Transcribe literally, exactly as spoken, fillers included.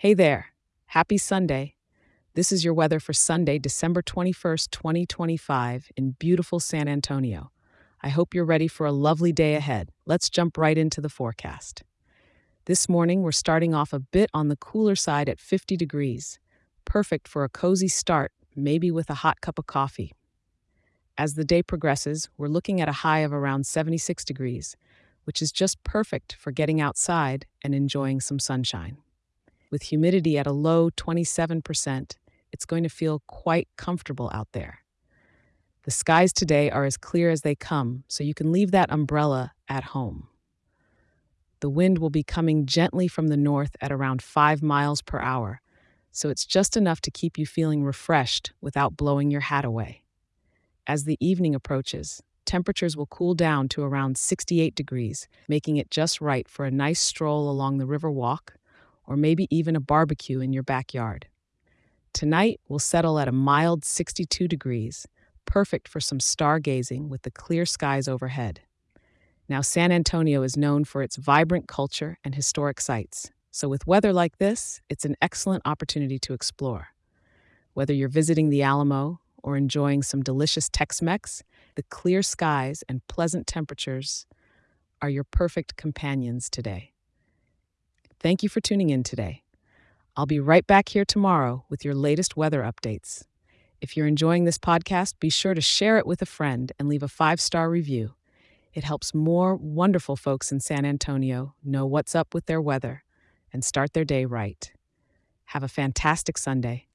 Hey there. Happy Sunday. This is your weather for Sunday, December twenty-first, twenty twenty-five, in beautiful San Antonio. I hope you're ready for a lovely day ahead. Let's jump right into the forecast. This morning, we're starting off a bit on the cooler side at fifty degrees. Perfect for a cozy start, maybe with a hot cup of coffee. As the day progresses, we're looking at a high of around seventy-six degrees, which is just perfect for getting outside and enjoying some sunshine. With humidity at a low twenty-seven percent, it's going to feel quite comfortable out there. The skies today are as clear as they come, so you can leave that umbrella at home. The wind will be coming gently from the north at around five miles per hour, so it's just enough to keep you feeling refreshed without blowing your hat away. As the evening approaches, temperatures will cool down to around sixty-eight degrees, making it just right for a nice stroll along the river walk, or maybe even a barbecue in your backyard. Tonight, we'll settle at a mild sixty-two degrees, perfect for some stargazing with the clear skies overhead. Now, San Antonio is known for its vibrant culture and historic sites, so with weather like this, it's an excellent opportunity to explore. Whether you're visiting the Alamo or enjoying some delicious Tex-Mex, the clear skies and pleasant temperatures are your perfect companions today. Thank you for tuning in today. I'll be right back here tomorrow with your latest weather updates. If you're enjoying this podcast, be sure to share it with a friend and leave a five-star review. It helps more wonderful folks in San Antonio know what's up with their weather and start their day right. Have a fantastic Sunday.